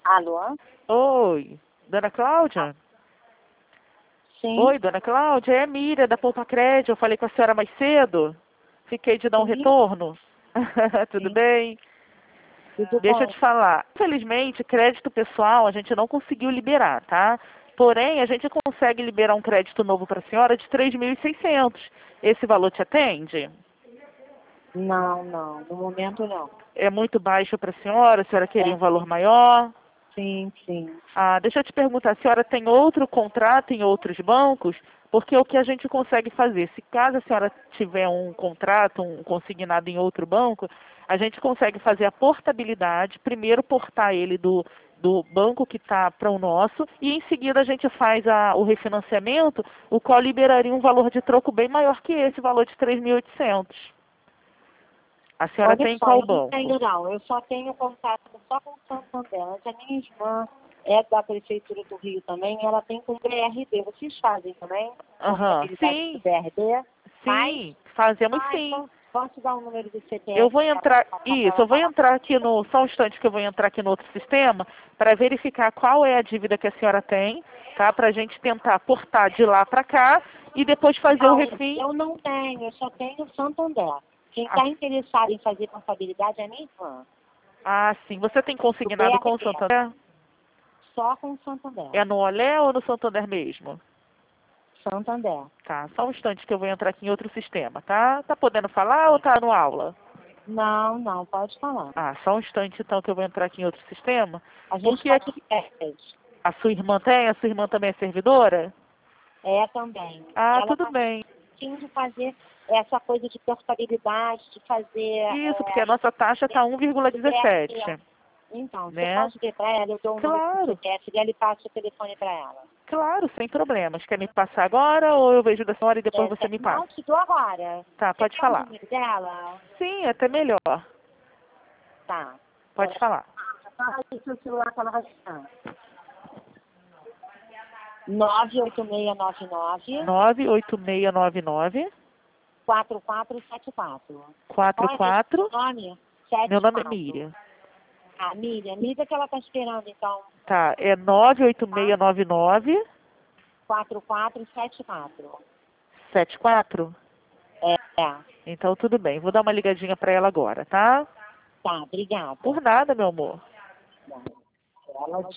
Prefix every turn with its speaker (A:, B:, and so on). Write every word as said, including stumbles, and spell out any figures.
A: Alô?
B: Oi, dona Cláudia?
A: Sim.
B: Oi, dona Cláudia, é a Miriam da Poupa Crédito. Eu falei com a senhora mais cedo. Fiquei de dar um
A: Sim.
B: retorno. Tudo
A: Sim.
B: bem?
A: Tudo
B: Deixa eu
A: bom?
B: te falar. Infelizmente, crédito pessoal a gente não conseguiu liberar, tá? Porém, a gente consegue liberar um crédito novo para a senhora de três mil e seiscentos. Esse valor te atende?
A: Não, não. No momento, não.
B: É muito baixo para a senhora? A senhora queria
A: É.
B: um valor maior?
A: Sim, sim.
B: Ah, deixa eu te perguntar, a senhora tem outro contrato em outros bancos? Porque o que a gente consegue fazer, se caso a senhora tiver um contrato, um consignado em outro banco, a gente consegue fazer a portabilidade, primeiro portar ele do, do banco que está para o nosso, e em seguida a gente faz a, o refinanciamento, o qual liberaria um valor de troco bem maior que esse valor de três mil e oitocentos. A senhora
A: Olha
B: tem
A: só,
B: qual
A: eu não
B: banco?
A: tenho, não. Eu só tenho contato só com o Santander. Mas a minha irmã é da Prefeitura do Rio também, ela tem com o B R D. Vocês fazem também?
B: Aham,
A: Portabilidade do
B: sim,
A: B R D? Faz?
B: sim, fazemos
A: Ah,
B: sim.
A: então posso dar o número do C P
B: Eu
A: F
B: vou
A: dela
B: entrar,
A: para
B: isso,
A: ela
B: eu vou
A: falar?
B: entrar aqui no, só um instante que eu vou entrar aqui no outro sistema para verificar qual é a dívida que a senhora tem, tá? Para a gente tentar portar de lá para cá e depois fazer o
A: Não,
B: refim.
A: eu não tenho, eu só tenho o Santander. Quem
B: Ah,
A: está interessado em fazer portabilidade é minha irmã,
B: ah, sim. Você tem
A: do
B: consignado com o
A: B R D,
B: Santander?
A: só com o Santander.
B: É no Olé ou no Santander mesmo?
A: Santander.
B: Tá, só um instante que eu vou entrar aqui em outro sistema, tá? Tá podendo falar ou tá no aula?
A: Não, não, pode falar.
B: Ah, só um instante então que eu vou entrar aqui em outro sistema.
A: A gente
B: Porque
A: está de
B: aqui
A: férias.
B: a sua irmã tem? A sua irmã também é servidora?
A: É também.
B: Ah,
A: Ela
B: tudo
A: está
B: bem.
A: de fazer essa coisa de portabilidade, de fazer
B: Isso, porque a
A: é,
B: nossa taxa está um vírgula
A: do B R D.
B: dezessete,
A: Então, você
B: né?
A: pode ver para ela, eu dou o número do
B: Claro,
A: C P F dela e passo o telefone para ela.
B: claro, sem problemas. Quer me passar agora ou eu vejo da senhora e depois
A: É,
B: você
A: é,
B: me passa?
A: não, te dou agora.
B: Tá,
A: Você
B: pode
A: quer o
B: falar.
A: número dela?
B: Sim, até melhor.
A: Tá.
B: Pode falar.
A: Fala aí seu celular que ela vai ficar. nove oito seis nove nove,
B: nove oito seis nove nove,
A: quatro quatro sete quatro.
B: quatro
A: Qual é esse
B: quatro.
A: nome?
B: Meu nome é
A: sete quatro.
B: Miriam.
A: A Miriam. Miriam que ela está esperando, então.
B: Tá, é nove oito seis nove nove,
A: quatro quatro sete quatro.
B: sete quatro.
A: É, é.
B: Então tudo bem, vou dar uma ligadinha para ela agora, tá?
A: Tá, obrigada.
B: Por nada, meu amor.
A: Ela